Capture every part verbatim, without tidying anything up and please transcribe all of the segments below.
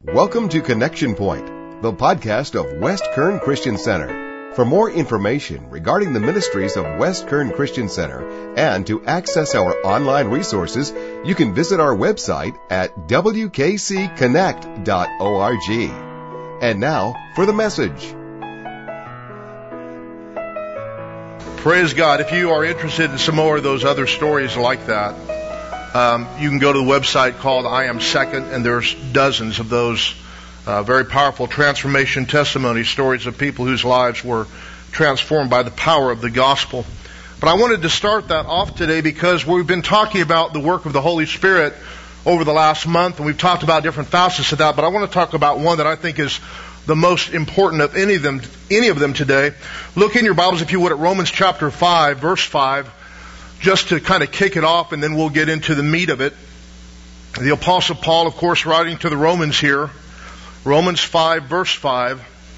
Welcome to Connection Point, the podcast of West Kern Christian Center. For more information regarding the ministries of West Kern Christian Center and to access our online resources, you can visit our website at w k c connect dot org. And now for the message. Praise God. If you are interested in some more of those other stories like that, um, you can go to the website called I Am Second, and there's dozens of those uh, very powerful transformation testimony stories of people whose lives were transformed by the power of the gospel. But I wanted to start that off today because we've been talking about the work of the Holy Spirit over the last month, and we've talked about different facets of that, but I want to talk about one that I think is the most important of any of them, any of them today. Look in your Bibles, if you would, at Romans chapter five, verse five, just to kind of kick it off, and then we'll get into the meat of it. The Apostle Paul, of course, writing to the Romans here, Romans five, verse five.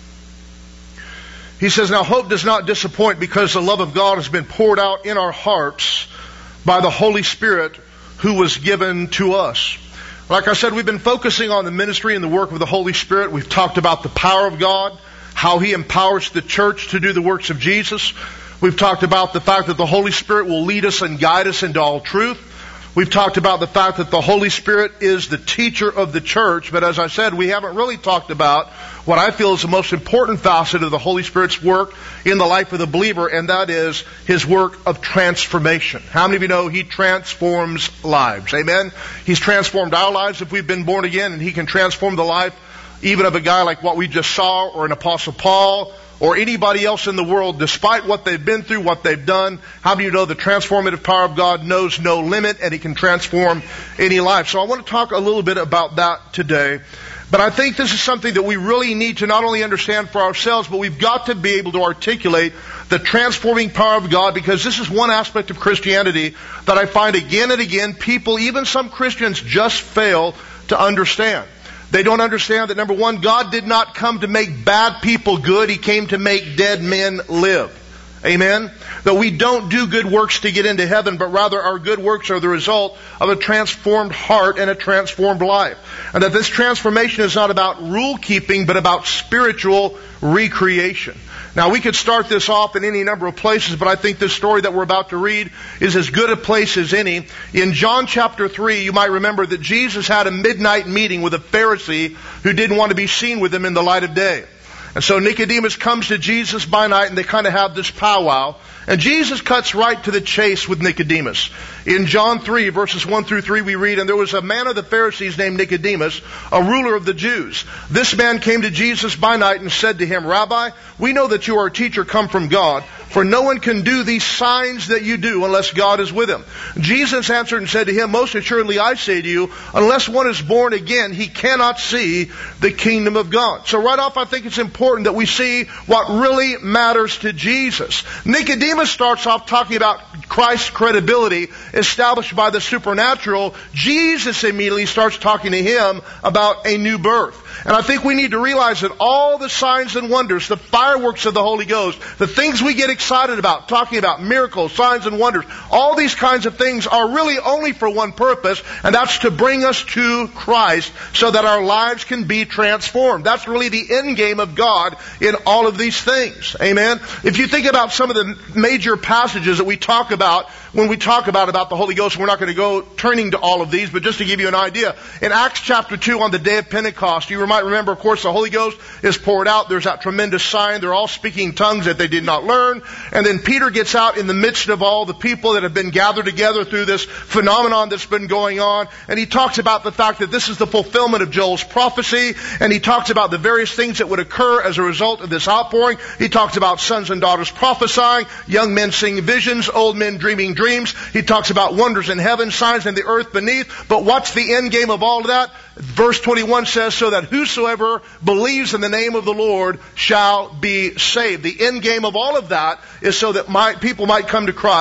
He says, "Now hope does not disappoint, because the love of God has been poured out in our hearts by the Holy Spirit who was given to us." Like I said, we've been focusing on the ministry and the work of the Holy Spirit. We've talked about the power of God, how He empowers the church to do the works of Jesus. We've talked about the fact that the Holy Spirit will lead us and guide us into all truth. We've talked about the fact that the Holy Spirit is the teacher of the church. But as I said, we haven't really talked about what I feel is the most important facet of the Holy Spirit's work in the life of the believer, and that is His work of transformation. How many of you know He transforms lives? Amen? He's transformed our lives if we've been born again, and He can transform the life even of a guy like what we just saw, or an Apostle Paul, or anybody else in the world, despite what they've been through, what they've done. How do you know the transformative power of God knows no limit, and He can transform any life? So I want to talk a little bit about that today. But I think this is something that we really need to not only understand for ourselves, but we've got to be able to articulate the transforming power of God, because this is one aspect of Christianity that I find again and again people, even some Christians, just fail to understand. They don't understand that, number one, God did not come to make bad people good. He came to make dead men live. Amen? That we don't do good works to get into heaven, but rather our good works are the result of a transformed heart and a transformed life. And that this transformation is not about rule keeping, but about spiritual recreation. Now, we could start this off in any number of places, but I think this story that we're about to read is as good a place as any. In John chapter three, you might remember that Jesus had a midnight meeting with a Pharisee who didn't want to be seen with him in the light of day. And so Nicodemus comes to Jesus by night, and they kind of have this powwow. And Jesus cuts right to the chase with Nicodemus. In John three, verses one through three, we read, "And there was a man of the Pharisees named Nicodemus, a ruler of the Jews. This man came to Jesus by night and said to him, 'Rabbi, we know that you are a teacher come from God, for no one can do these signs that you do unless God is with him.' Jesus answered and said to him, 'Most assuredly I say to you, unless one is born again, he cannot see the kingdom of God.'" So right off, I think it's important that we see what really matters to Jesus. Nicodemus starts off talking about Christ's credibility established by the supernatural. Jesus immediately starts talking to him about a new birth. And I think we need to realize that all the signs and wonders, the fireworks of the Holy Ghost, the things we get excited about, talking about miracles, signs and wonders, all these kinds of things are really only for one purpose, and that's to bring us to Christ so that our lives can be transformed. That's really the end game of God in all of these things. Amen? If you think about some of the major passages that we talk about when we talk about, about the Holy Ghost, we're not going to go turning to all of these, but just to give you an idea. In Acts chapter two, on the day of Pentecost, you might remember, of course, the Holy Ghost is poured out. There's that tremendous sign. They're all speaking tongues that they did not learn. And then Peter gets out in the midst of all the people that have been gathered together through this phenomenon that's been going on. And he talks about the fact that this is the fulfillment of Joel's prophecy. And he talks about the various things that would occur as a result of this outpouring. He talks about sons and daughters prophesying, young men seeing visions, old men dreaming dreams. He talks about wonders in heaven, signs in the earth beneath. But what's the end game of all of that? Verse twenty-one says, "So that whosoever believes in the name of the Lord shall be saved." The end game of all of that is so that my, people might come to Christ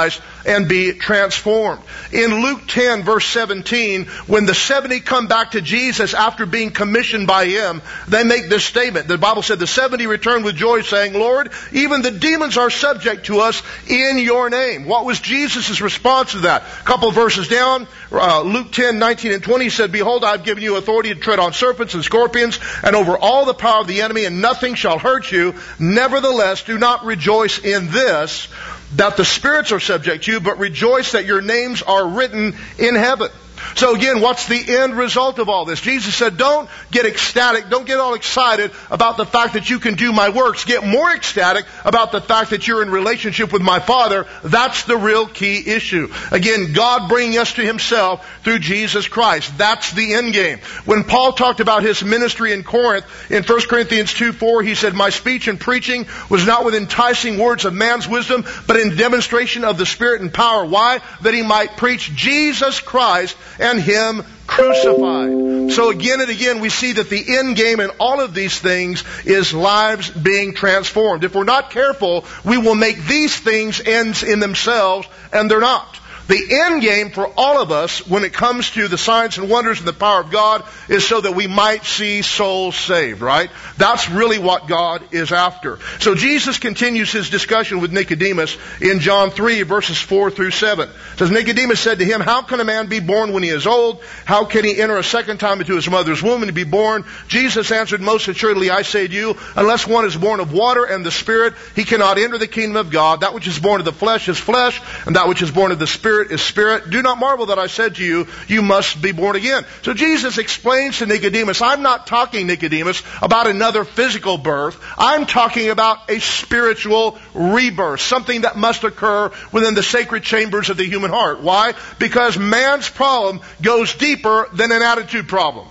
and be transformed. In Luke ten, verse seventeen, when the seventy come back to Jesus after being commissioned by Him, they make this statement. The Bible said, the seventy returned with joy, saying, Lord, even the demons are subject to us in your name. What was Jesus' response to that? A couple of verses down, uh, Luke ten, nineteen and twenty said, Behold, I have given you authority to tread on serpents and scorpions and over all the power of the enemy, and nothing shall hurt you. Nevertheless, do not rejoice in this, that the spirits are subject to you, but rejoice that your names are written in heaven. So again, what's the end result of all this? Jesus said, don't get ecstatic, don't get all excited about the fact that you can do my works. Get more ecstatic about the fact that you're in relationship with my Father. That's the real key issue. Again, God bringing us to Himself through Jesus Christ. That's the end game. When Paul talked about his ministry in Corinth, in First Corinthians two four, he said, My speech and preaching was not with enticing words of man's wisdom, but in demonstration of the Spirit and power. Why? That he might preach Jesus Christ and Him crucified. So again and again we see that the end game in all of these things is lives being transformed. If we're not careful, we will make these things ends in themselves, and they're not. The end game for all of us when it comes to the signs and wonders and the power of God is so that we might see souls saved, right? That's really what God is after. So Jesus continues His discussion with Nicodemus in John three, verses four through seven. It says, Nicodemus said to Him, How can a man be born when he is old? How can he enter a second time into his mother's womb and be born? Jesus answered, Most assuredly I say to you, unless one is born of water and the Spirit, he cannot enter the kingdom of God. That which is born of the flesh is flesh, and that which is born of the Spirit is spirit. Do not marvel that I said to you, you must be born again. So Jesus explains to Nicodemus, I'm not talking, Nicodemus, about another physical birth. I'm talking about a spiritual rebirth, something that must occur within the sacred chambers of the human heart. Why? Because man's problem goes deeper than an attitude problem.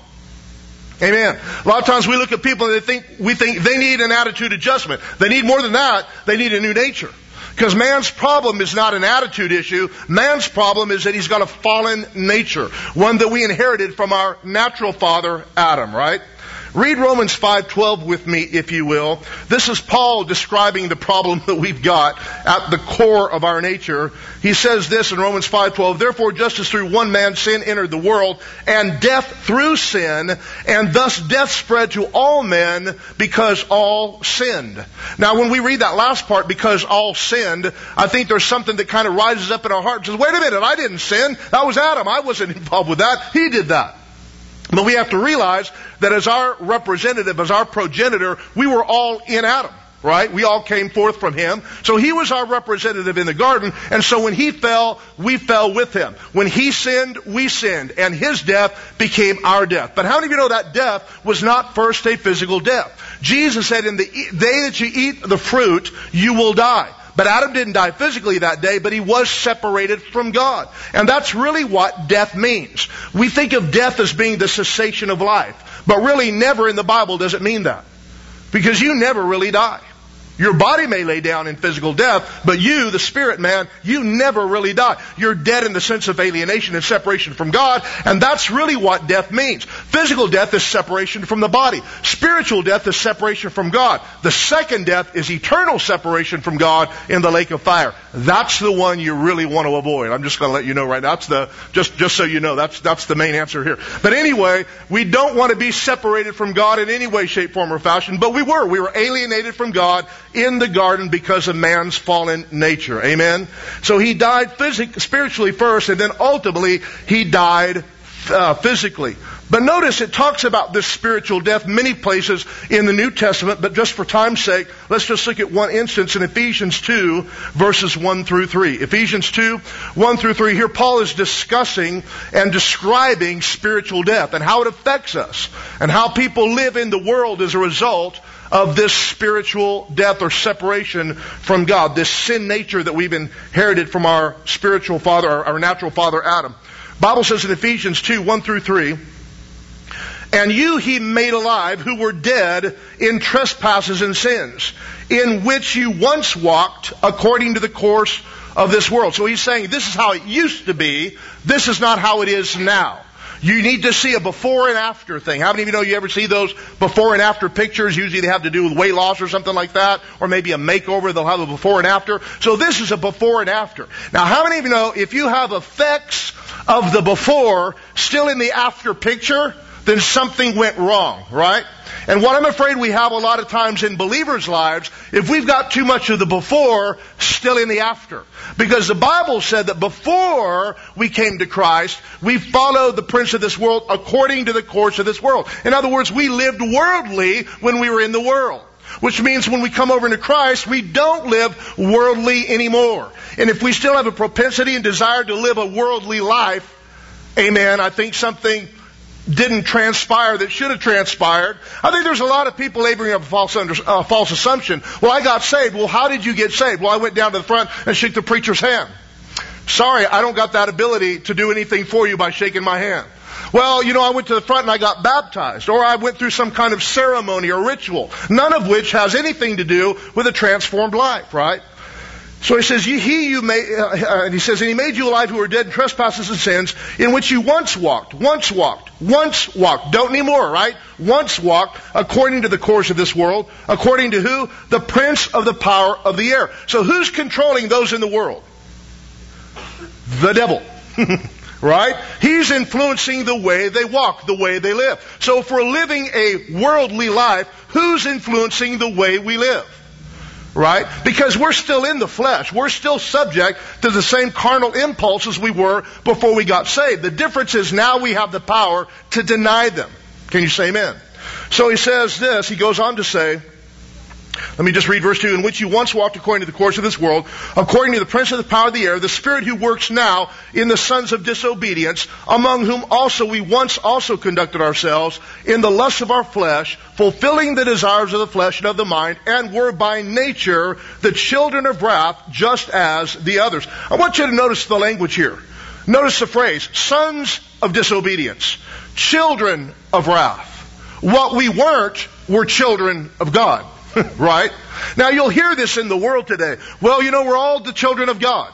Amen. A lot of times we look at people and they think, we think they need an attitude adjustment. They need more than that. They need a new nature. Because man's problem is not an attitude issue. Man's problem is that he's got a fallen nature. One that we inherited from our natural father, Adam, right? Read Romans five twelve with me, if you will. This is Paul describing the problem that we've got at the core of our nature. He says this in Romans five twelve, Therefore, just as through one man sin entered the world, and death through sin, and thus death spread to all men because all sinned. Now, when we read that last part, because all sinned, I think there's something that kind of rises up in our heart and says, wait a minute, I didn't sin. That was Adam. I wasn't involved with that. He did that. But we have to realize that as our representative, as our progenitor, we were all in Adam, right? We all came forth from him. So he was our representative in the garden. And so when he fell, we fell with him. When he sinned, we sinned. And his death became our death. But how many of you know that death was not first a physical death? Jesus said, in the day that you eat the fruit, you will die. But Adam didn't die physically that day, but he was separated from God. And that's really what death means. We think of death as being the cessation of life. But really never in the Bible does it mean that. Because you never really die. Your body may lay down in physical death, but you, the spirit man, you never really die. You're dead in the sense of alienation and separation from God, and that's really what death means. Physical death is separation from the body. Spiritual death is separation from God. The second death is eternal separation from God in the lake of fire. That's the one you really want to avoid. I'm just going to let you know right now. That's the, just, just so you know, that's, that's the main answer here. But anyway, we don't want to be separated from God in any way, shape, form, or fashion, but we were. We were alienated from God in the garden because of man's fallen nature. Amen? So he died physically, spiritually first, and then ultimately he died uh, physically. But notice it talks about this spiritual death many places in the New Testament, but just for time's sake, let's just look at one instance in Ephesians two, verses one through three. Ephesians two, one through three. Here Paul is discussing and describing spiritual death and how it affects us and how people live in the world as a result of this spiritual death or separation from God, this sin nature that we've inherited from our spiritual father, our, our natural father Adam. Bible says in Ephesians two, one through three, And you he made alive who were dead in trespasses and sins, in which you once walked according to the course of this world. So he's saying this is how it used to be, this is not how it is now. You need to see a before and after thing. How many of you know you ever see those before and after pictures? Usually they have to do with weight loss or something like that, or maybe a makeover. They'll have a before and after. So this is a before and after. Now, how many of you know if you have effects of the before still in the after picture, then something went wrong, right? And what I'm afraid we have a lot of times in believers' lives, if we've got too much of the before still in the after. Because the Bible said that before we came to Christ, we followed the prince of this world according to the course of this world. In other words, we lived worldly when we were in the world. Which means when we come over into Christ, we don't live worldly anymore. And if we still have a propensity and desire to live a worldly life, amen, I think something didn't transpire that should have transpired. I think there's a lot of people laboring up a false, under, uh, false assumption. Well, I got saved. Well, how did you get saved? Well, I went down to the front and shook the preacher's hand. Sorry, I don't got that ability to do anything for you by shaking my hand. Well, you know, I went to the front and I got baptized, or I went through some kind of ceremony or ritual, none of which has anything to do with a transformed life, right? So he says, he you made, uh, and he says, and he made you alive who were dead in trespasses and sins, in which you once walked, once walked, once walked, don't anymore, right? Once walked, according to the course of this world, according to who? The prince of the power of the air. So who's controlling those in the world? The devil. Right? He's influencing the way they walk, the way they live. So if we're living a worldly life, who's influencing the way we live? Right? Because we're still in the flesh. We're still subject to the same carnal impulses we were before we got saved. The difference is now we have the power to deny them. Can you say amen? So he says this, he goes on to say, let me just read verse two. In which you once walked according to the course of this world, according to the prince of the power of the air, the spirit who works now in the sons of disobedience, among whom also we once also conducted ourselves in the lusts of our flesh, fulfilling the desires of the flesh and of the mind, and were by nature the children of wrath, just as the others. I want you to notice the language here. Notice the phrase, sons of disobedience, children of wrath. What we weren't were children of God. Right? Now you'll hear this in the world today. Well, you know, we're all the children of God.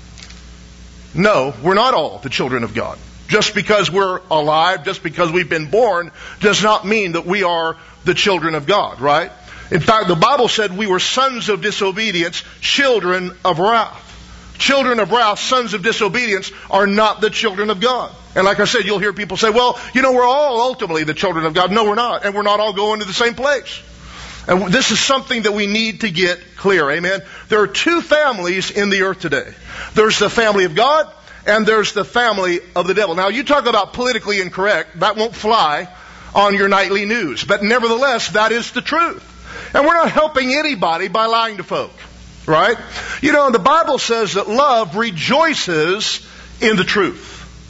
No, we're not all the children of God. Just because we're alive, just because we've been born, does not mean that we are the children of God, right? In fact, the Bible said we were sons of disobedience, children of wrath. Children of wrath, sons of disobedience, are not the children of God. And like I said, you'll hear people say, well, you know, we're all ultimately the children of God. No, we're not. And we're not all going to the same place. And this is something that we need to get clear. Amen. There are two families in the earth today. There's the family of God and there's the family of the devil. Now you talk about politically incorrect. That won't fly on your nightly news. But nevertheless, that is the truth. And we're not helping anybody by lying to folk. Right? You know, the Bible says that love rejoices in the truth.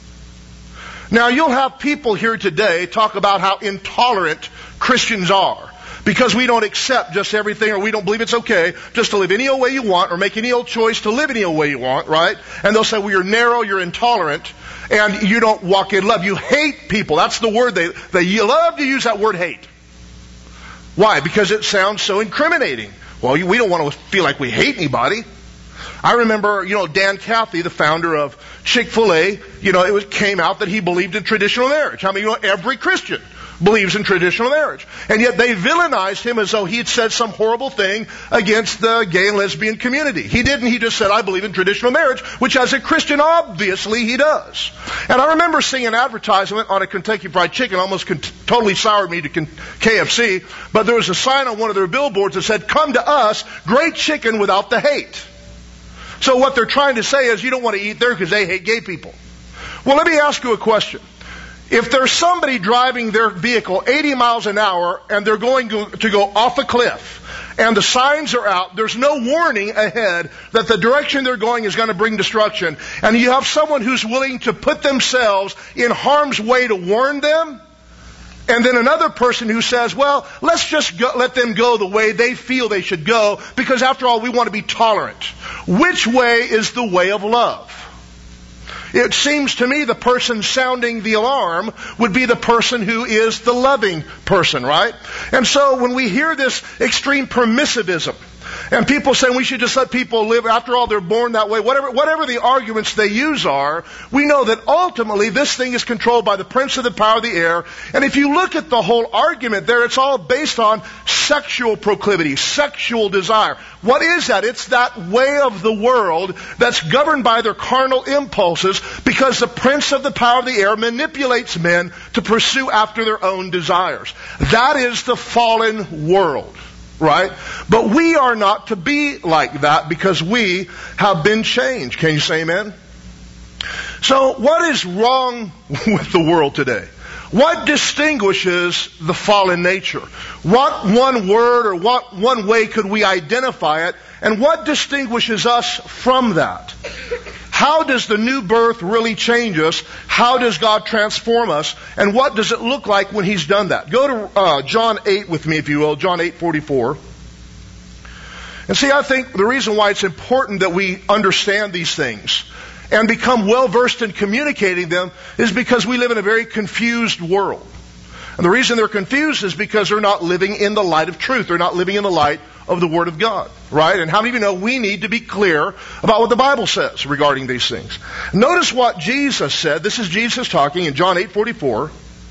Now you'll have people here today talk about how intolerant Christians are. Because we don't accept just everything, or we don't believe it's okay just to live any old way you want, or make any old choice to live any old way you want, right? And they'll say, well, you're narrow, you're intolerant, and you don't walk in love. You hate people. That's the word they, they love to use that word hate. Why? Because it sounds so incriminating. Well, we don't want to feel like we hate anybody. I remember, you know, Dan Cathy, the founder of Chick-fil-A, you know, it was, came out that he believed in traditional marriage. I mean, you know, every Christian believes in traditional marriage. And yet they villainized him as though he had said some horrible thing against the gay and lesbian community. He didn't. He just said, I believe in traditional marriage, which as a Christian, obviously he does. And I remember seeing an advertisement on a Kentucky Fried Chicken, almost con- totally soured me to K F C, but there was a sign on one of their billboards that said, come to us, great chicken without the hate. So what they're trying to say is you don't want to eat there because they hate gay people. Well, let me ask you a question. If there's somebody driving their vehicle eighty miles an hour and they're going to go off a cliff and the signs are out, there's no warning ahead that the direction they're going is going to bring destruction, and you have someone who's willing to put themselves in harm's way to warn them, and then another person who says, well, let's just go, let them go the way they feel they should go, because after all, we want to be tolerant. Which way is the way of love? It seems to me the person sounding the alarm would be the person who is the loving person, right? And so when we hear this extreme permissivism, And people saying we should just let people live, after all, they're born that way. Whatever, whatever the arguments they use are, we know that ultimately this thing is controlled by the prince of the power of the air. And if you look at the whole argument there, it's all based on sexual proclivity, sexual desire. What is that? It's that way of the world that's governed by their carnal impulses, because the prince of the power of the air manipulates men to pursue after their own desires. That is the fallen world, right? But we are not to be like that, because we have been changed. Can you say amen? So what is wrong with the world today? What distinguishes the fallen nature? What one word or what one way could we identify it? And what distinguishes us from that? How does the new birth really change us? How does God transform us? And what does it look like when He's done that? Go to uh, John eight with me, if you will, John eight forty-four. And see, I think the reason why it's important that we understand these things and become well-versed in communicating them is because we live in a very confused world. And the reason they're confused is because they're not living in the light of truth. They're not living in the light of the Word of God, right? And how many of you know we need to be clear about what the Bible says regarding these things? Notice what Jesus said. This is Jesus talking in John eight forty-four.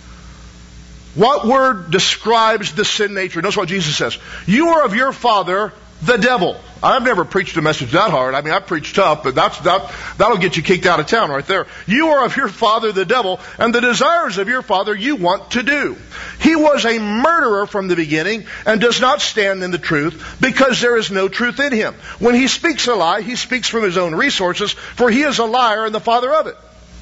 What word describes the sin nature? Notice what Jesus says. You are of your father, the devil. I've never preached a message that hard. I mean, I preach tough, but that's, that, that'll get you kicked out of town right there. You are of your father, the devil, and the desires of your father you want to do. He was a murderer from the beginning and does not stand in the truth, because there is no truth in him. When he speaks a lie, he speaks from his own resources, for he is a liar and the father of it.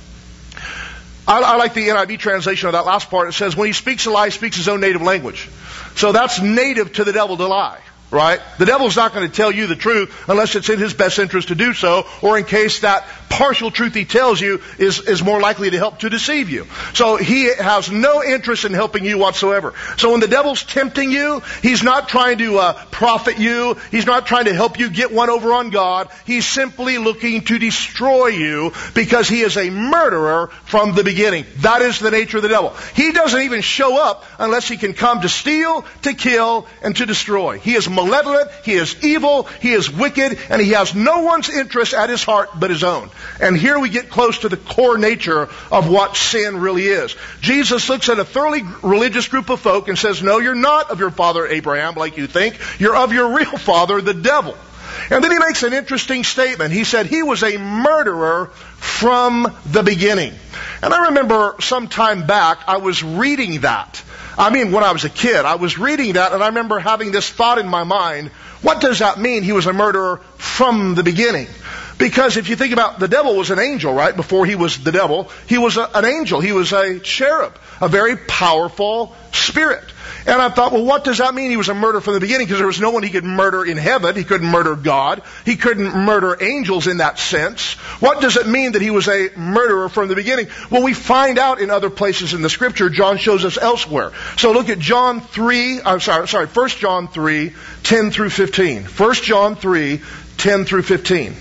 I, I like the N I V translation of that last part. It says, when he speaks a lie, he speaks his own native language. So that's native to the devil to lie. Right? The devil's not going to tell you the truth unless it's in his best interest to do so, or in case that partial truth he tells you is, is more likely to help to deceive you. So he has no interest in helping you whatsoever. So when the devil's tempting you, he's not trying to uh, profit you. He's not trying to help you get one over on God. He's simply looking to destroy you, because he is a murderer from the beginning. That is the nature of the devil. He doesn't even show up unless he can come to steal, to kill, and to destroy. He is malevolent, he is evil, he is wicked, and he has no one's interest at his heart but his own. And here we get close to the core nature of what sin really is. Jesus looks at a thoroughly religious group of folk and says, no, you're not of your father Abraham like you think. You're of your real father, the devil. And then he makes an interesting statement. He said he was a murderer from the beginning. And I remember some time back I was reading that. I mean, when I was a kid, I was reading that, and I remember having this thought in my mind, what does that mean, he was a murderer from the beginning? Because if you think about, the devil was an angel, right? Before he was the devil, he was a, an angel. He was a cherub, a very powerful spirit. And I thought, well, what does that mean? He was a murderer from the beginning, because there was no one he could murder in heaven. He couldn't murder God. He couldn't murder angels in that sense. What does it mean that he was a murderer from the beginning? Well, we find out in other places in the Scripture. John shows us elsewhere. So look at John three, I'm sorry, sorry, First John three, ten through fifteen. First John three, ten through fifteen.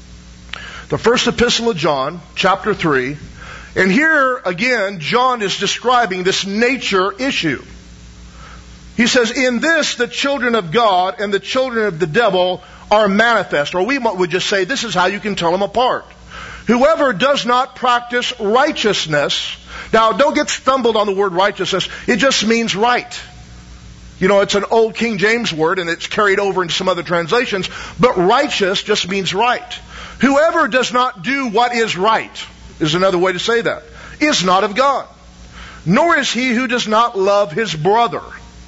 The first epistle of John, chapter three. And here, again, John is describing this nature issue. He says, in this the children of God and the children of the devil are manifest. Or we would just say, this is how you can tell them apart. Whoever does not practice righteousness. Now, don't get stumbled on the word righteousness. It just means right. You know, it's an old King James word, and it's carried over into some other translations. But righteous just means right. Whoever does not do what is right, is another way to say that, is not of God. Nor is he who does not love his brother.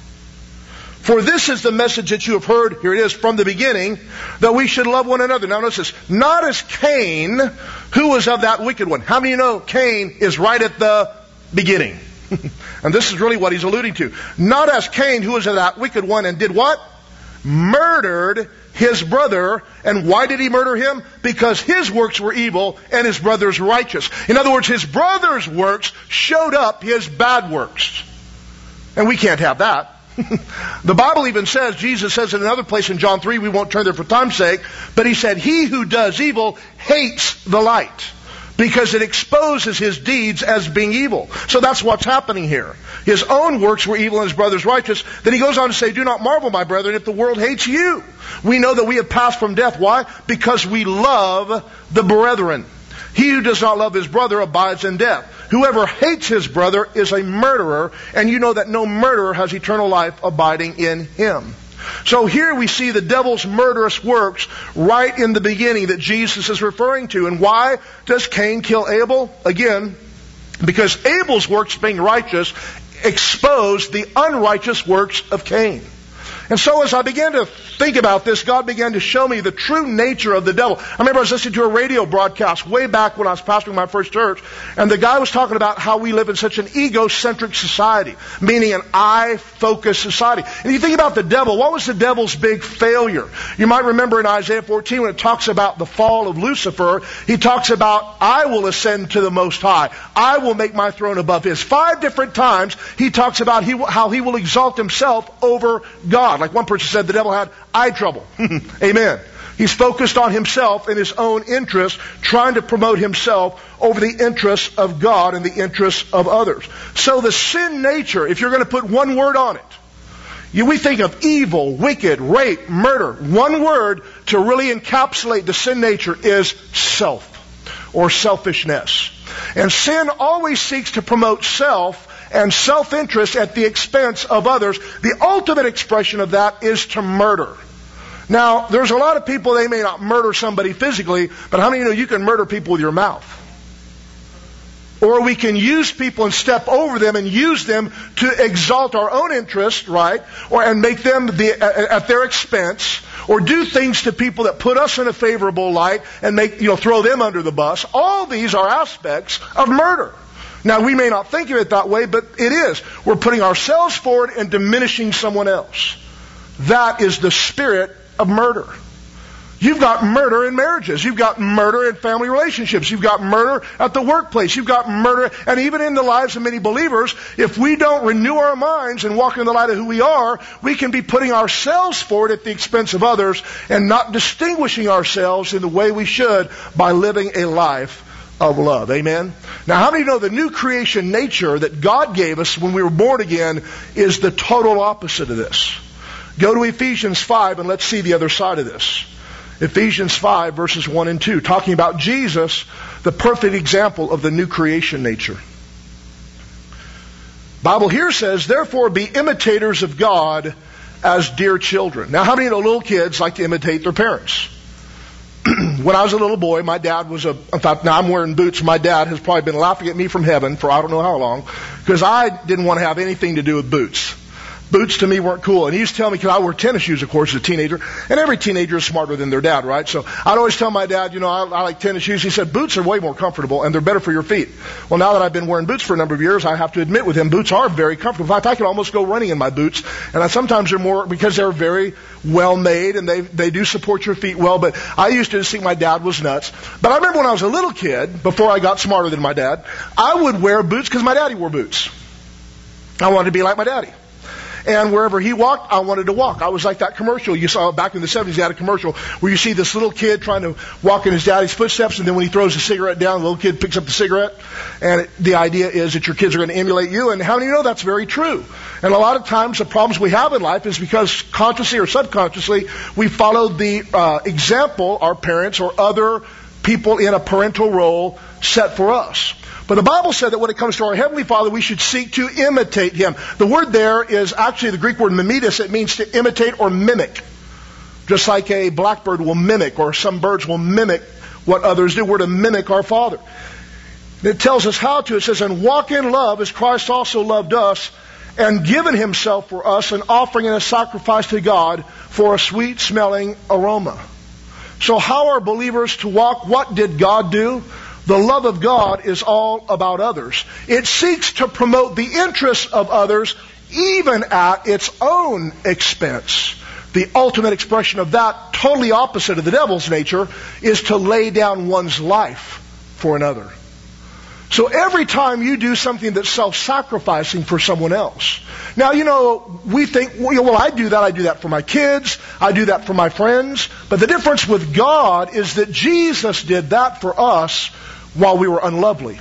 For this is the message that you have heard, here it is, from the beginning, that we should love one another. Now notice this, not as Cain, who was of that wicked one. How many of you know Cain is right at the beginning? And this is really what he's alluding to. Not as Cain, who was of that wicked one, and did what? Murdered his brother. And why did he murder him? Because his works were evil and his brother's righteous. In other words, his brother's works showed up his bad works. And we can't have that. The Bible even says, Jesus says in another place in John three, we won't turn there for time's sake, but he said, he who does evil hates the light, because it exposes his deeds as being evil. So that's what's happening here. His own works were evil and his brother's righteous. Then he goes on to say, do not marvel, my brethren, if the world hates you. We know that we have passed from death. Why? Because we love the brethren. He who does not love his brother abides in death. Whoever hates his brother is a murderer, and you know that no murderer has eternal life abiding in him. So here we see the devil's murderous works right in the beginning that Jesus is referring to. And why does Cain kill Abel? Again, because Abel's works being righteous exposed the unrighteous works of Cain. And so as I began to think about this, God began to show me the true nature of the devil. I remember I was listening to a radio broadcast way back when I was pastoring my first church, and the guy was talking about how we live in such an egocentric society, meaning an I-focused society. And you think about the devil, what was the devil's big failure? You might remember in Isaiah fourteen when it talks about the fall of Lucifer, he talks about, I will ascend to the Most High. I will make my throne above his. Five different times he talks about he, how he will exalt himself over God. Like one person said, the devil had eye trouble. Amen. He's focused on himself and his own interests, trying to promote himself over the interests of God and the interests of others. So the sin nature, if you're going to put one word on it, you, we think of evil, wicked, rape, murder. One word to really encapsulate the sin nature is self or selfishness. And sin always seeks to promote self and self-interest at the expense of others. The ultimate expression of that is to murder. Now, there's a lot of people, they may not murder somebody physically, but how many of you know you can murder people with your mouth? Or we can use people and step over them and use them to exalt our own interest, right? Or and make them the, at their expense, or do things to people that put us in a favorable light and make, you know, throw them under the bus. All these are aspects of murder. Now, we may not think of it that way, but it is. We're putting ourselves forward and diminishing someone else. That is the spirit of murder. You've got murder in marriages. You've got murder in family relationships. You've got murder at the workplace. You've got murder, and even in the lives of many believers, if we don't renew our minds and walk in the light of who we are, we can be putting ourselves forward at the expense of others and not distinguishing ourselves in the way we should by living a life of love. Amen? Now, how many know the new creation nature that God gave us when we were born again is the total opposite of this? Go to Ephesians five and let's see the other side of this. Ephesians five verses one and two, talking about Jesus, the perfect example of the new creation nature. Bible here says, therefore be imitators of God as dear children. Now, how many know little kids like to imitate their parents? When I was a little boy, my dad was a, in fact, now I'm wearing boots. My dad has probably been laughing at me from heaven for I don't know how long, because I didn't want to have anything to do with boots. Boots to me weren't cool. And he used to tell me, because I wore tennis shoes, of course, as a teenager. And every teenager is smarter than their dad, right? So I'd always tell my dad, you know, I, I like tennis shoes. He said, boots are way more comfortable and they're better for your feet. Well, now that I've been wearing boots for a number of years, I have to admit with him, boots are very comfortable. In fact, I can almost go running in my boots. And I, sometimes they're more, because they're very well made and they they do support your feet well. But I used to just think my dad was nuts. But I remember when I was a little kid, before I got smarter than my dad, I would wear boots because my daddy wore boots. I wanted to be like my daddy. And wherever he walked, I wanted to walk. I was like that commercial you saw back in the seventies. He had a commercial where you see this little kid trying to walk in his daddy's footsteps, and then when he throws a cigarette down, the little kid picks up the cigarette. And it, the idea is that your kids are going to emulate you. And how many of you know that's very true? And a lot of times the problems we have in life is because consciously or subconsciously we followed the uh, example our parents or other people in a parental role set for us. But the Bible said that when it comes to our Heavenly Father, we should seek to imitate Him. The word there is actually the Greek word mimetis. It means to imitate or mimic. Just like a blackbird will mimic, or some birds will mimic what others do. We're to mimic our Father. It tells us how to. It says, and walk in love as Christ also loved us and given Himself for us, an offering and a sacrifice to God for a sweet-smelling aroma. So how are believers to walk? What did God do? The love of God is all about others. It seeks to promote the interests of others even at its own expense. The ultimate expression of that, totally opposite of the devil's nature, is to lay down one's life for another. So every time you do something that's self-sacrificing for someone else. Now, you know, we think, well, I do that. I do that for my kids. I do that for my friends. But the difference with God is that Jesus did that for us while we were unlovely.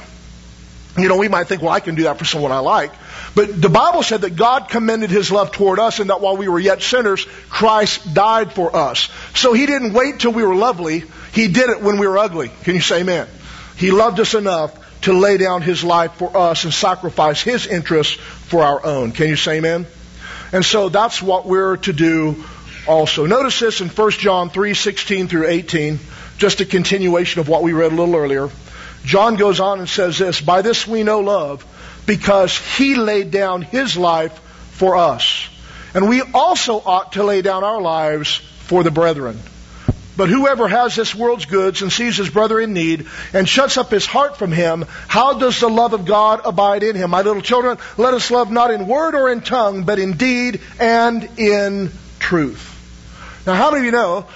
You know, we might think, well, I can do that for someone I like. But the Bible said that God commended His love toward us, and that while we were yet sinners, Christ died for us. So He didn't wait till we were lovely. He did it when we were ugly. Can you say amen? He loved us enough to lay down His life for us and sacrifice His interests for our own. Can you say amen? And so that's what we're to do also. Notice this in First John three, sixteen through eighteen, just a continuation of what we read a little earlier. John goes on and says this, "By this we know love, because He laid down His life for us. And we also ought to lay down our lives for the brethren. But whoever has this world's goods and sees his brother in need and shuts up his heart from him, how does the love of God abide in him? My little children, let us love not in word or in tongue, but in deed and in truth." Now, how many of you know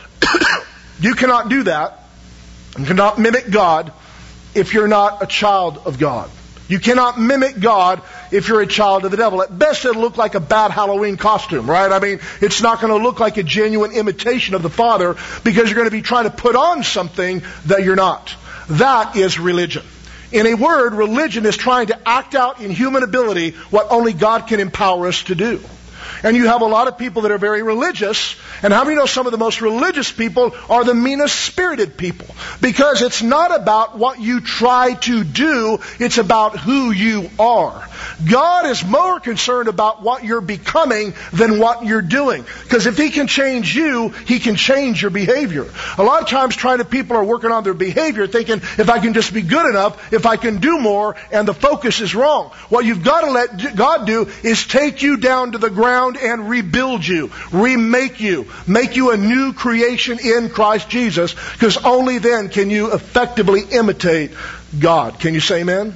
you cannot do that, you cannot mimic God, if you're not a child of God? You cannot mimic God if you're a child of the devil. At best, it'll look like a bad Halloween costume, right? I mean, it's not going to look like a genuine imitation of the Father, because you're going to be trying to put on something that you're not. That is religion. In a word, religion is trying to act out in human ability what only God can empower us to do. And you have a lot of people that are very religious. And how many know some of the most religious people are the meanest spirited people? Because it's not about what you try to do, it's about who you are. God is more concerned about what you're becoming than what you're doing. Because if He can change you, He can change your behavior. A lot of times trying to people are working on their behavior thinking, if I can just be good enough, if I can do more, and the focus is wrong. What you've got to let God do is take you down to the ground and rebuild you, remake you, make you a new creation in Christ Jesus, because only then can you effectively imitate God. Can you say amen?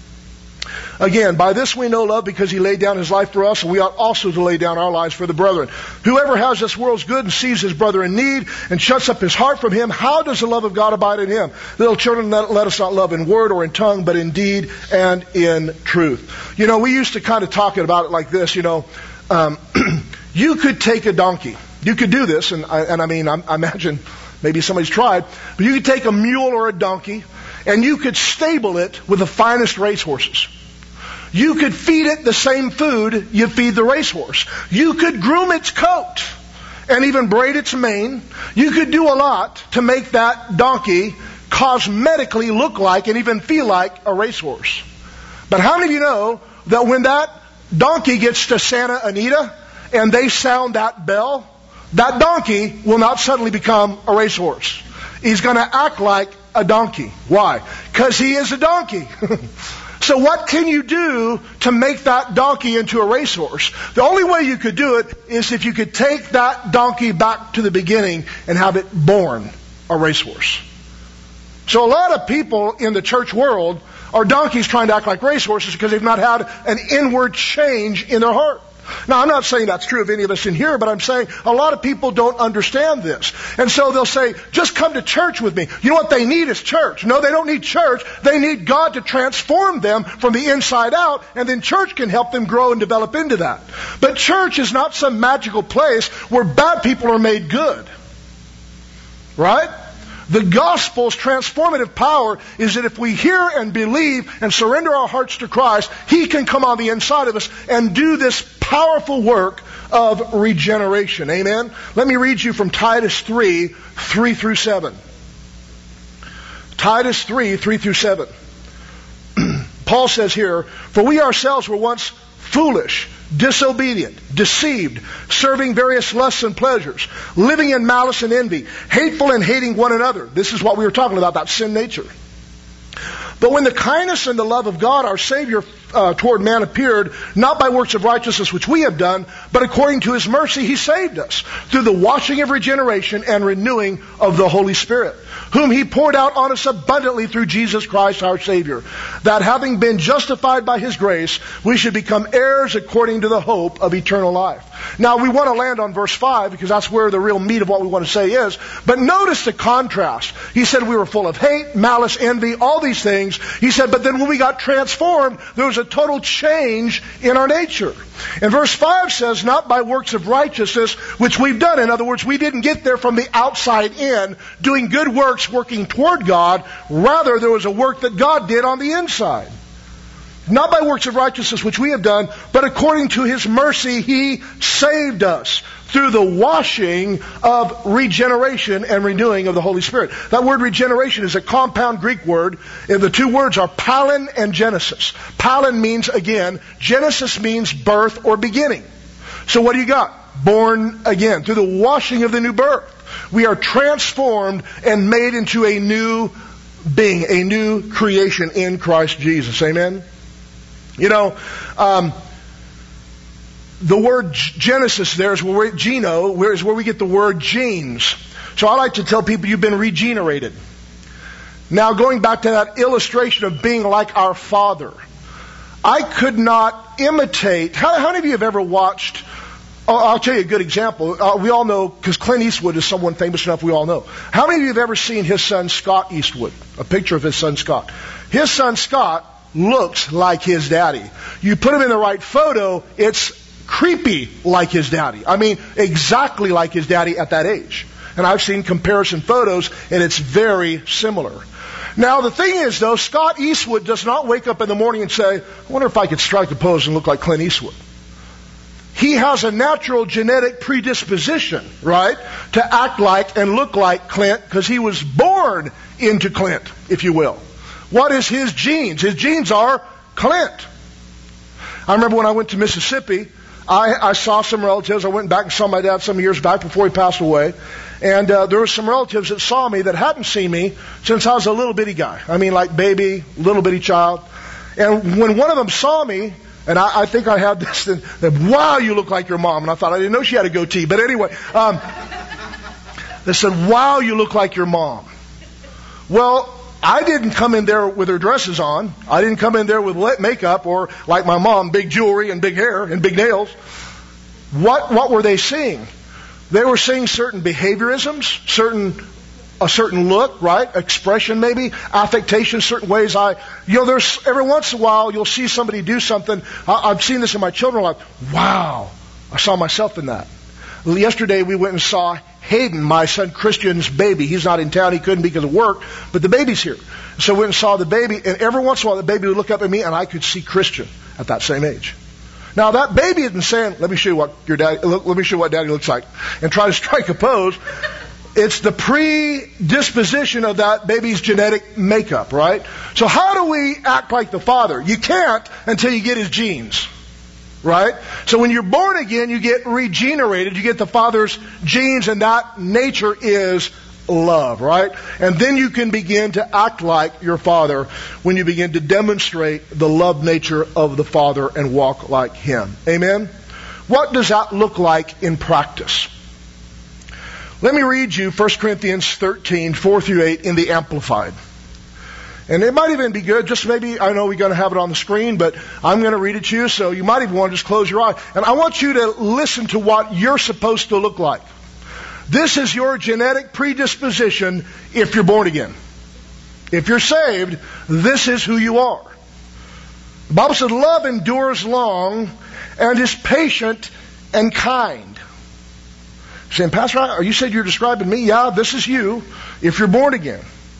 Again, by this we know love, because He laid down His life for us, and we ought also to lay down our lives for the brethren. Whoever has this world's good and sees his brother in need and shuts up his heart from him, how does the love of God abide in him? Little children, let, let us not love in word or in tongue, but in deed and in truth. You know, we used to kind of talk about it like this, you know, um, you could take a donkey. You could do this, and I, and I mean, I, I imagine maybe somebody's tried, but you could take a mule or a donkey, and you could stable it with the finest racehorses. You could feed it the same food you feed the racehorse. You could groom its coat and even braid its mane. You could do a lot to make that donkey cosmetically look like and even feel like a racehorse. But how many of you know that when that donkey gets to Santa Anita and they sound that bell, that donkey will not suddenly become a racehorse. He's going to act like a donkey. Why? Because he is a donkey. So what can you do to make that donkey into a racehorse? The only way you could do it is if you could take that donkey back to the beginning and have it born a racehorse. So a lot of people in the church world are donkeys trying to act like racehorses because they've not had an inward change in their heart. Now, I'm not saying that's true of any of us in here, but I'm saying a lot of people don't understand this. And so they'll say, just come to church with me. You know what they need is church. No, they don't need church. They need God to transform them from the inside out, and then church can help them grow and develop into that. But church is not some magical place where bad people are made good. Right? The gospel's transformative power is that if we hear and believe and surrender our hearts to Christ, He can come on the inside of us and do this powerful work of regeneration. Amen? Let me read you from Titus three, three through seven. Titus three, three through seven. Paul says here, "For we ourselves were once foolish, disobedient, deceived, serving various lusts and pleasures, living in malice and envy, hateful and hating one another." This is what we were talking about, that sin nature. "But when the kindness and the love of God, our Savior, uh, toward man appeared, not by works of righteousness which we have done, but according to His mercy He saved us, through the washing of regeneration and renewing of the Holy Spirit, whom He poured out on us abundantly through Jesus Christ our Savior, that having been justified by His grace, we should become heirs according to the hope of eternal life. Now, we want to land on verse five because that's where the real meat of what we want to say is. But notice the contrast. He said we were full of hate, malice, envy, all these things. He said, but then when we got transformed, there was a total change in our nature. And verse five says, not by works of righteousness, which we've done. In other words, we didn't get there from the outside in, doing good works, working toward God. Rather, there was a work that God did on the inside. Not by works of righteousness which we have done, but according to His mercy He saved us through the washing of regeneration and renewing of the Holy Spirit. That word regeneration is a compound Greek word, and the two words are palin and genesis. Palin means, again, Genesis means birth or beginning. So what do you got? Born again. Through the washing of the new birth, we are transformed and made into a new being, a new creation in Christ Jesus. Amen? You know, um, the word Genesis there is where we, geno, where is where we get the word genes. So I like to tell people you've been regenerated. Now, going back to that illustration of being like our Father, I could not imitate. How, how many of you have ever watched? Oh, I'll tell you a good example. Uh, we all know, because Clint Eastwood is someone famous enough we all know. How many of you have ever seen his son Scott Eastwood? A picture of his son Scott. His son Scott looks like his daddy. You put him in the right photo, it's creepy like his daddy. I mean, exactly like his daddy at that age. And I've seen comparison photos, and it's very similar. Now, the thing is, though, Scott Eastwood does not wake up in the morning and say, I wonder if I could strike a pose and look like Clint Eastwood. He has a natural genetic predisposition, right, to act like and look like Clint, because he was born into Clint, if you will. What is his genes? His genes are Clint. I remember when I went to Mississippi, I, I saw some relatives. I went back and saw my dad some years back before he passed away. And uh, there were some relatives that saw me that hadn't seen me since I was a little bitty guy. I mean, like baby, little bitty child. And when one of them saw me, and I, I think I had this, that, wow, you look like your mom. And I thought, I didn't know she had a goatee. But anyway, um, they said, wow, you look like your mom. Well, I didn't come in there with her dresses on. I didn't come in there with makeup or, like my mom, big jewelry and big hair and big nails. What what were they seeing? They were seeing certain behaviorisms, certain a certain look, right? Expression maybe, affectation, certain ways. I, you know, there's every once in a while you'll see somebody do something. I, I've seen this in my children. Like, wow, I saw myself in that. Yesterday we went and saw Hayden, my son Christian's baby. He's not in town. He couldn't because of work, but the baby's here. So we went and saw the baby, and every once in a while the baby would look up at me, and I could see Christian at that same age. Now that baby isn't saying, "Let me show you what your dad. Let me show you what Daddy looks like," and try to strike a pose. It's the predisposition of that baby's genetic makeup, right? So how do we act like the Father? You can't until you get his genes. Right? So when you're born again, you get regenerated. You get the Father's genes, and that nature is love, right? And then you can begin to act like your Father when you begin to demonstrate the love nature of the Father and walk like Him. Amen? What does that look like in practice? Let me read you First Corinthians thirteen, four through eight in the Amplified. And it might even be good, just maybe, I know we're going to have it on the screen, but I'm going to read it to you, so you might even want to just close your eye. And I want you to listen to what you're supposed to look like. This is your genetic predisposition if you're born again. If you're saved, this is who you are. The Bible said, love endures long and is patient and kind. You're saying, Pastor, you said you're describing me? Yeah, this is you if you're born again.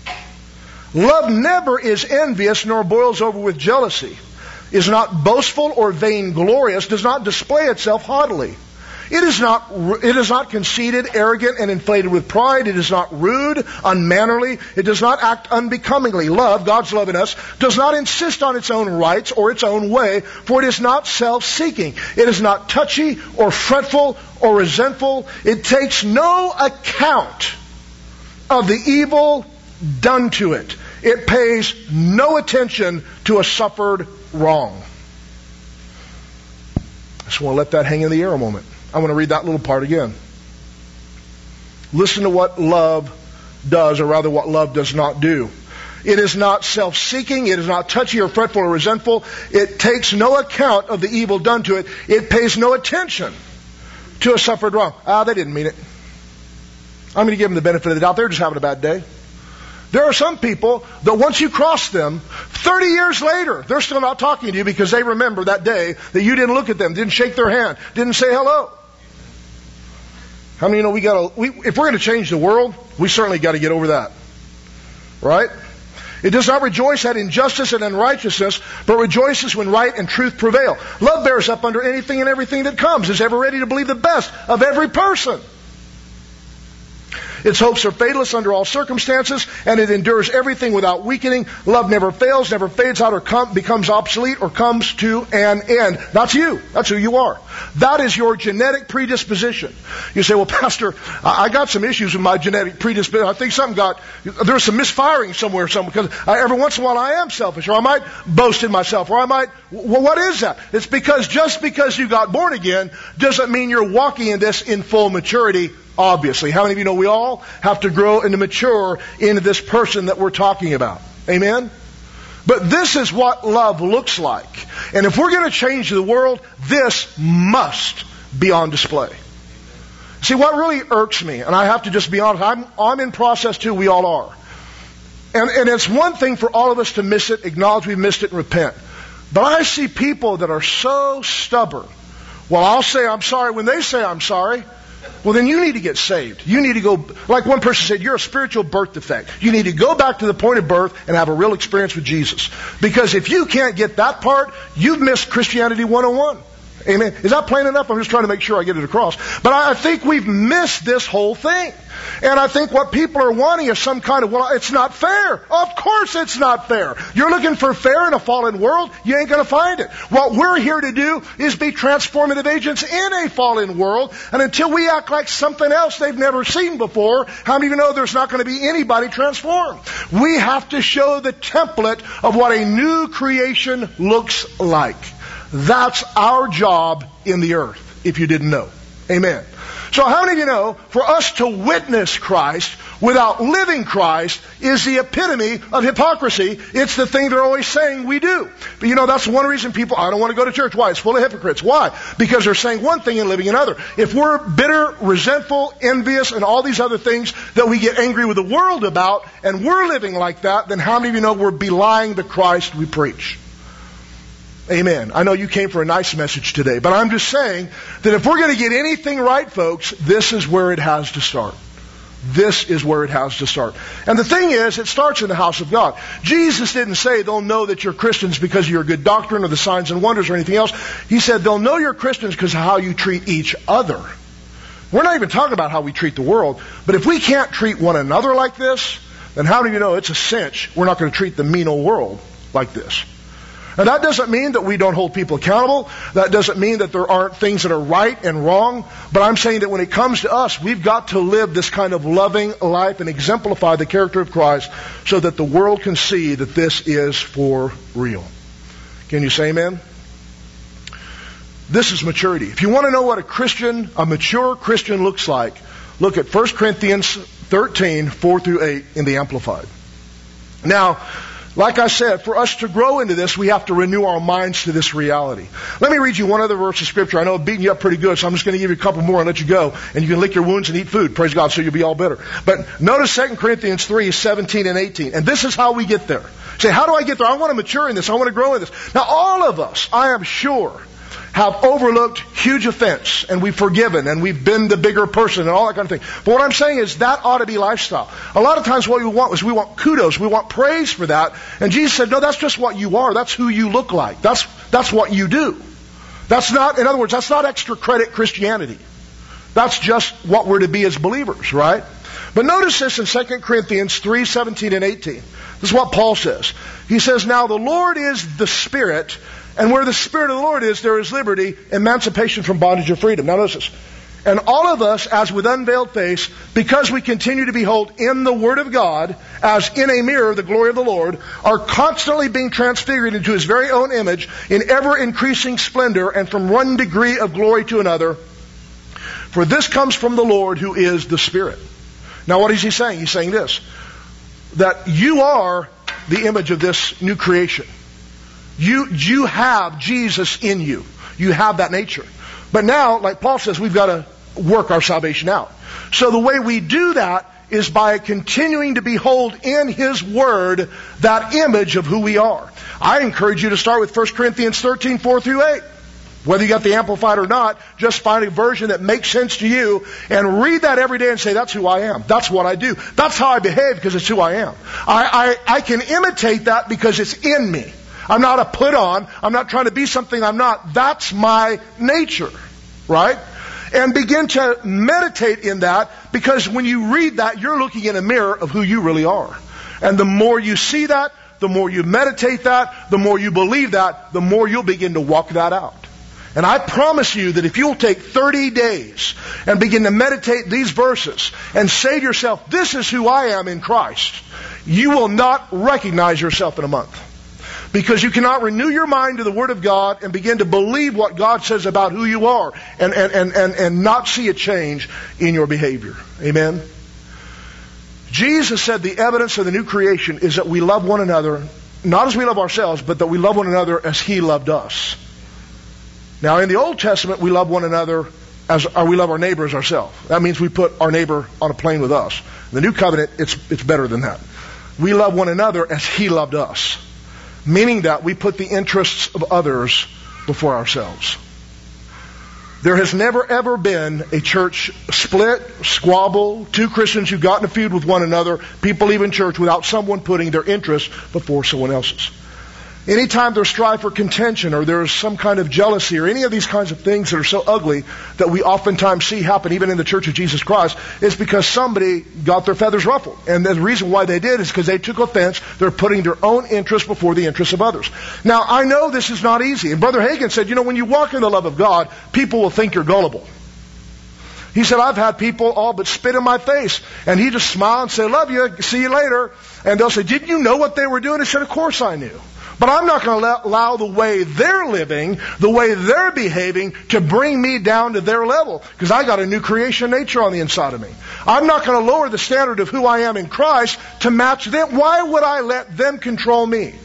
Love never is envious nor boils over with jealousy, is not boastful or vainglorious, does not display itself haughtily. It is not, it is not conceited, arrogant, and inflated with pride. It is not rude, unmannerly. It does not act unbecomingly. Love, God's love in us, does not insist on its own rights or its own way, for it is not self-seeking. It is not touchy or fretful or resentful. It takes no account of the evil done to it. It pays no attention to a suffered wrong. I just want to let that hang in the air a moment. I want to read that little part again. Listen to what love does, or rather what love does not do. It is not self-seeking. It is not touchy or fretful or resentful. It takes no account of the evil done to it. It pays no attention to have suffered wrong. Ah, they didn't mean it. I'm going to give them the benefit of the doubt. They're just having a bad day. There are some people that once you cross them, thirty years later, they're still not talking to you because they remember that day that you didn't look at them, didn't shake their hand, didn't say hello. How many of you know we got to, we, if we're going to change the world, we certainly got to get over that. Right? It does not rejoice at injustice and unrighteousness, but rejoices when right and truth prevail. Love bears up under anything and everything that comes, is ever ready to believe the best of every person. Its hopes are fadeless under all circumstances, and it endures everything without weakening. Love never fails, never fades out or com- becomes obsolete or comes to an end. That's you. That's who you are. That is your genetic predisposition. You say, well, Pastor, I got some issues with my genetic predisposition. I think something got, there's some misfiring somewhere, somewhere, because I, every once in a while I am selfish, or I might boast in myself, or I might, well, what is that? It's because just because you got born again doesn't mean you're walking in this in full maturity. Obviously. How many of you know we all have to grow and to mature into this person that we're talking about? Amen? But this is what love looks like. And if we're going to change the world, this must be on display. See, what really irks me, and I have to just be honest, I'm, I'm in process too, we all are. And, and it's one thing for all of us to miss it, acknowledge we missed it, and repent. But I see people that are so stubborn. Well, I'll say I'm sorry when they say I'm sorry. Well, then you need to get saved. You need to go, like one person said, you're a spiritual birth defect. You need to go back to the point of birth and have a real experience with Jesus. Because if you can't get that part, you've missed Christianity one oh one. Amen. Is that plain enough? I'm just trying to make sure I get it across. But I think we've missed this whole thing. And I think what people are wanting is some kind of, well, it's not fair. Of course it's not fair. You're looking for fair in a fallen world, you ain't going to find it. What we're here to do is be transformative agents in a fallen world. And until we act like something else they've never seen before, how many of you know there's not going to be anybody transformed? We have to show the template of what a new creation looks like. That's our job in the earth, if you didn't know. Amen. So how many of you know, for us to witness Christ without living Christ is the epitome of hypocrisy. It's the thing they're always saying we do. But you know, that's one reason people, I don't want to go to church. Why? It's full of hypocrites. Why? Because they're saying one thing and living another. If we're bitter, resentful, envious, and all these other things that we get angry with the world about, and we're living like that, then how many of you know we're belying the Christ we preach? Amen. I know you came for a nice message today, but I'm just saying that if we're going to get anything right, folks, this is where it has to start. This is where it has to start. And the thing is, it starts in the house of God. Jesus didn't say they'll know that you're Christians because of your good doctrine or the signs and wonders or anything else. He said they'll know you're Christians because of how you treat each other. We're not even talking about how we treat the world, but if we can't treat one another like this, then how do you know it's a cinch we're not going to treat the mean old world like this? Now that doesn't mean that we don't hold people accountable. That doesn't mean that there aren't things that are right and wrong. But I'm saying that when it comes to us, we've got to live this kind of loving life and exemplify the character of Christ so that the world can see that this is for real. Can you say amen? This is maturity. If you want to know what a Christian, a mature Christian looks like, look at First Corinthians thirteen, four through eight in the Amplified. Now, like I said, for us to grow into this, we have to renew our minds to this reality. Let me read you one other verse of Scripture. I know I'm beating you up pretty good, so I'm just going to give you a couple more and let you go. And you can lick your wounds and eat food. Praise God, so you'll be all better. But notice Second Corinthians three, seventeen and eighteen. And this is how we get there. Say, how do I get there? I want to mature in this. I want to grow in this. Now, all of us, I am sure, have overlooked huge offense, and we've forgiven, and we've been the bigger person, and all that kind of thing. But what I'm saying is that ought to be lifestyle. A lot of times what we want is we want kudos, we want praise for that. And Jesus said, no, that's just what you are. That's who you look like. That's, that's what you do. That's not, in other words, that's not extra credit Christianity. That's just what we're to be as believers, right? But notice this in Second Corinthians three, seventeen and eighteen. This is what Paul says. He says, now the Lord is the Spirit, and where the Spirit of the Lord is, there is liberty, emancipation from bondage or freedom. Now notice this. And all of us, as with unveiled face, because we continue to behold in the Word of God, as in a mirror, the glory of the Lord, are constantly being transfigured into His very own image in ever-increasing splendor and from one degree of glory to another. For this comes from the Lord who is the Spirit. Now what is He saying? He's saying this, that you are the image of this new creation. You, you have Jesus in you. You have that nature. But now, like Paul says, we've got to work our salvation out. So the way we do that is by continuing to behold in His Word that image of who we are. I encourage you to start with First Corinthians thirteen, four through eight. Whether you got the Amplified or not, just find a version that makes sense to you and read that every day and say, that's who I am. That's what I do. That's how I behave because it's who I am. I, I, I can imitate that because it's in me. I'm not a put on. I'm not trying to be something I'm not. That's my nature. Right? And begin to meditate in that, because when you read that, you're looking in a mirror of who you really are. And the more you see that, the more you meditate that, the more you believe that, the more you'll begin to walk that out. And I promise you that if you'll take thirty days and begin to meditate these verses and say to yourself, this is who I am in Christ, you will not recognize yourself in a month. Because you cannot renew your mind to the Word of God and begin to believe what God says about who you are and, and, and, and, and not see a change in your behavior. Amen? Jesus said the evidence of the new creation is that we love one another, not as we love ourselves, but that we love one another as He loved us. Now, in the Old Testament, we love one another as, or we love our neighbor as ourselves. That means we put our neighbor on a plane with us. In the New Covenant, it's, it's better than that. We love one another as He loved us. Meaning that we put the interests of others before ourselves. There has never ever been a church split, squabble, two Christians who got in a feud with one another, people leaving church without someone putting their interests before someone else's. Anytime there's strife or contention, or there's some kind of jealousy, or any of these kinds of things that are so ugly that we oftentimes see happen even in the Church of Jesus Christ, is because somebody got their feathers ruffled. And the reason why they did is because they took offense. They're putting their own interests before the interests of others. Now, I know this is not easy. And Brother Hagin said, you know, when you walk in the love of God, people will think you're gullible. He said, I've had people all but spit in my face. And he just smiled and said, love you, see you later. And they'll say, didn't you know what they were doing? I said, of course I knew. But I'm not going to allow the way they're living, the way they're behaving, to bring me down to their level. Because I got a new creation nature on the inside of me. I'm not going to lower the standard of who I am in Christ to match them. Why would I let them control me?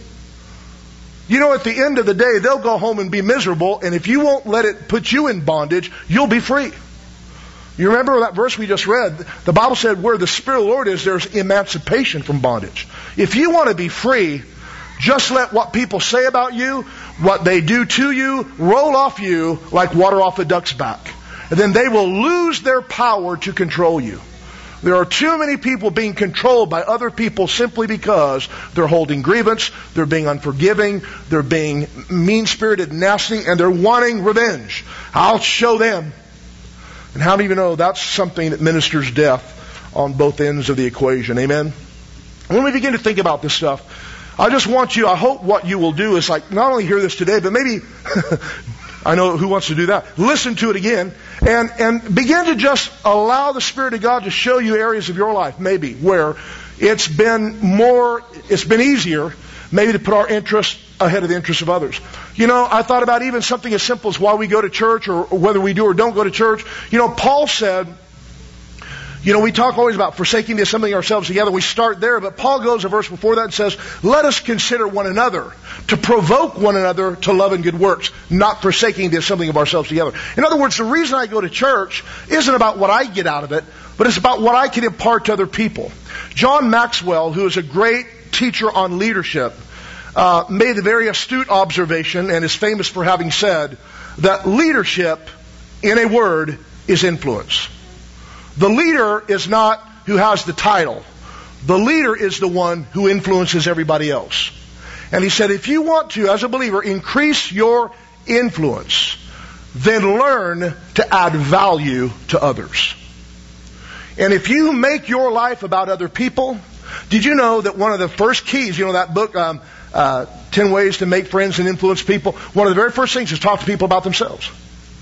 You know, at the end of the day, they'll go home and be miserable. And if you won't let it put you in bondage, you'll be free. You remember that verse we just read? The Bible said, where the Spirit of the Lord is, there's emancipation from bondage. If you want to be free, just let what people say about you, what they do to you, roll off you like water off a duck's back. And then they will lose their power to control you. There are too many people being controlled by other people simply because they're holding grievance, they're being unforgiving, they're being mean-spirited, nasty, and they're wanting revenge. I'll show them. And how do you know that's something that ministers death on both ends of the equation? Amen? When we begin to think about this stuff, I just want you, I hope what you will do is like not only hear this today, but maybe, I know who wants to do that, listen to it again and, and begin to just allow the Spirit of God to show you areas of your life, maybe, where it's been more, it's been easier, maybe to put our interests ahead of the interests of others. You know, I thought about even something as simple as why we go to church or whether we do or don't go to church. You know, Paul said, you know, we talk always about forsaking the assembling ourselves together. We start there, but Paul goes a verse before that and says, let us consider one another to provoke one another to love and good works, not forsaking the assembling of ourselves together. In other words, the reason I go to church isn't about what I get out of it, but it's about what I can impart to other people. John Maxwell, who is a great teacher on leadership, uh, made a very astute observation and is famous for having said that leadership, in a word, is influence. The leader is not who has the title. The leader is the one who influences everybody else. And he said, if you want to, as a believer, increase your influence, then learn to add value to others. And if you make your life about other people, did you know that one of the first keys, you know that book, um, uh, ten Ways to Make Friends and Influence People, one of the very first things is talk to people about themselves.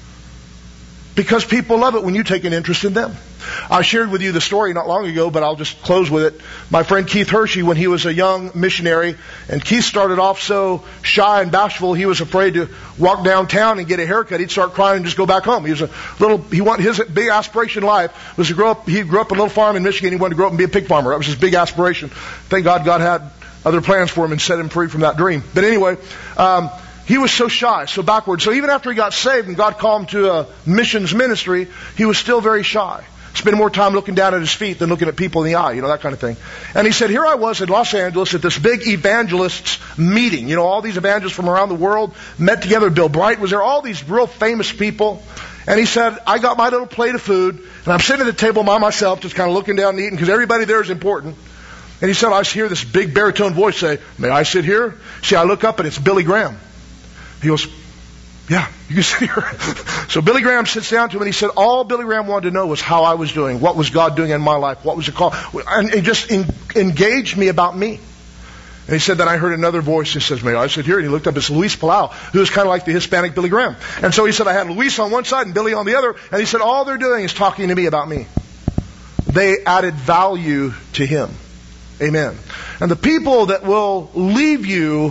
Because people love it when you take an interest in them. I shared with you the story not long ago, but I'll just close with it. My friend Keith Hershey, when he was a young missionary, and Keith started off so shy and bashful, he was afraid to walk downtown and get a haircut. He'd start crying and just go back home. He was a little, he wanted, his big aspiration in life was to grow up, he grew up in a little farm in Michigan. He wanted to grow up and be a pig farmer. That was his big aspiration. Thank God God had other plans for him and set him free from that dream. But anyway, um, He was so shy, so backward. So even after he got saved and God called him to a missions ministry, he was still very shy. Spending more time looking down at his feet than looking at people in the eye, you know, that kind of thing. And he said, here I was in Los Angeles at this big evangelists meeting. You know, all these evangelists from around the world met together. Bill Bright was there, all these real famous people. And he said, I got my little plate of food, and I'm sitting at the table by myself, just kind of looking down and eating, because everybody there is important. And he said, I hear this big baritone voice say, may I sit here? See, I look up, and it's Billy Graham. He goes, yeah, you can sit here. So Billy Graham sits down to him, and he said, all Billy Graham wanted to know was how I was doing, what was God doing in my life, what was the call, and he just in, engaged me about me. And he said, then I heard another voice that says, may I sit here? And he looked up, it's Luis Palau, who was kind of like the Hispanic Billy Graham. And so he said, I had Luis on one side and Billy on the other, and he said, all they're doing is talking to me about me. They added value to him. Amen. And the people that will leave you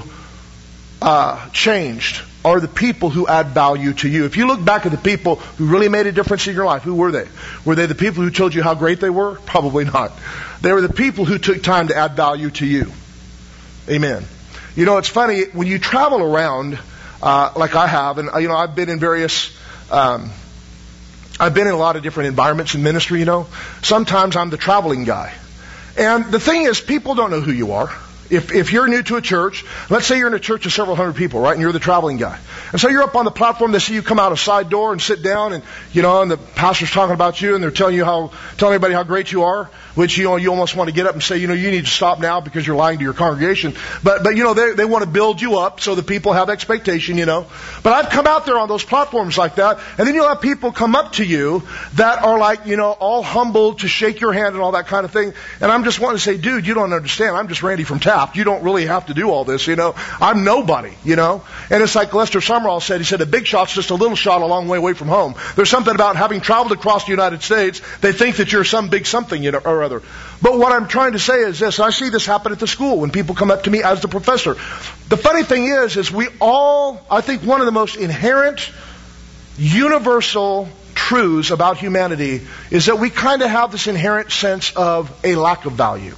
uh, changed are the people who add value to you. If you look back at the people who really made a difference in your life, who were they? Were they the people who told you how great they were? Probably not. They were the people who took time to add value to you. Amen. You know, it's funny, when you travel around, uh, like I have, and, you know, I've been in various, um, I've been in a lot of different environments in ministry, you know. Sometimes I'm the traveling guy. And the thing is, people don't know who you are. If, if you're new to a church, let's say you're in a church of several hundred people, right? And you're the traveling guy. And so you're up on the platform, they see you come out a side door and sit down, and, you know, and the pastor's talking about you, and they're telling you how, telling everybody how great you are, which, you know, you almost want to get up and say, you know, you need to stop now because you're lying to your congregation. But, but, you know, they, they want to build you up so the people have expectation, you know. But I've come out there on those platforms like that, and then you'll have people come up to you that are like, you know, all humbled to shake your hand and all that kind of thing. And I'm just wanting to say, dude, you don't understand. I'm just Randy from Taft. You don't really have to do all this, you know. I'm nobody, you know. And it's like Lester Sumrall said, he said, a big shot's just a little shot a long way away from home. There's something about having traveled across the United States, they think that you're some big something, you know, or other. But what I'm trying to say is this, I see this happen at the school when people come up to me as the professor. The funny thing is, is we all, I think one of the most inherent, universal truths about humanity is that we kind of have this inherent sense of a lack of value.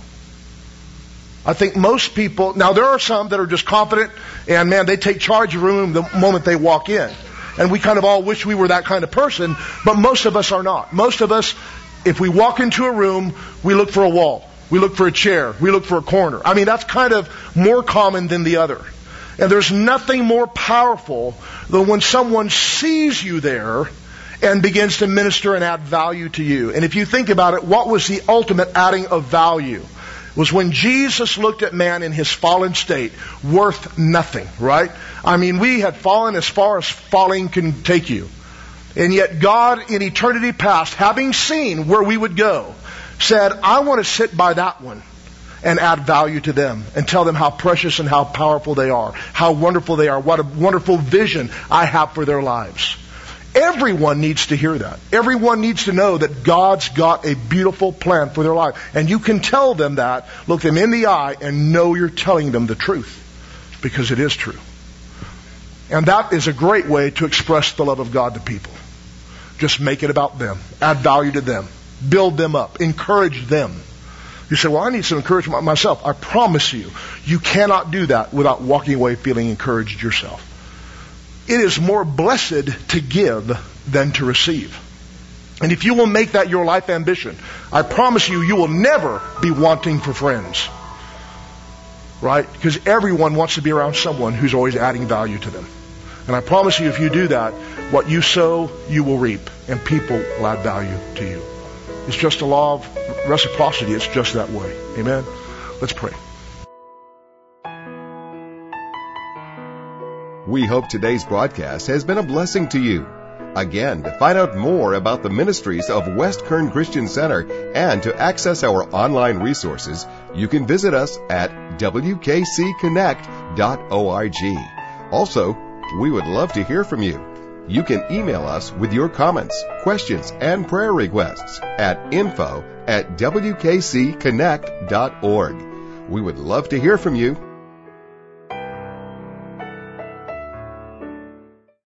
I think most people, now there are some that are just confident, and man, they take charge of a room the moment they walk in. And we kind of all wish we were that kind of person, but most of us are not. Most of us, if we walk into a room, we look for a wall. We look for a chair. We look for a corner. I mean, that's kind of more common than the other. And there's nothing more powerful than when someone sees you there and begins to minister and add value to you. And if you think about it, what was the ultimate adding of value? Was when Jesus looked at man in his fallen state, worth nothing, right? I mean, we had fallen as far as falling can take you. And yet God, in eternity past, having seen where we would go, said, I want to sit by that one and add value to them and tell them how precious and how powerful they are, how wonderful they are, what a wonderful vision I have for their lives. Everyone needs to hear that. Everyone needs to know that God's got a beautiful plan for their life. And you can tell them that, look them in the eye, and know you're telling them the truth. Because it is true. And that is a great way to express the love of God to people. Just make it about them. Add value to them. Build them up. Encourage them. You say, well, I need some encouragement myself. I promise you, you cannot do that without walking away feeling encouraged yourself. It is more blessed to give than to receive. And if you will make that your life ambition, I promise you, you will never be wanting for friends. Right? Because everyone wants to be around someone who's always adding value to them. And I promise you, if you do that, what you sow, you will reap. And people will add value to you. It's just a law of reciprocity. It's just that way. Amen? Let's pray. We hope today's broadcast has been a blessing to you. Again, to find out more about the ministries of West Kern Christian Center and to access our online resources, you can visit us at w k c connect dot org. Also, we would love to hear from you. You can email us with your comments, questions, and prayer requests at info at w k c connect dot org. We would love to hear from you.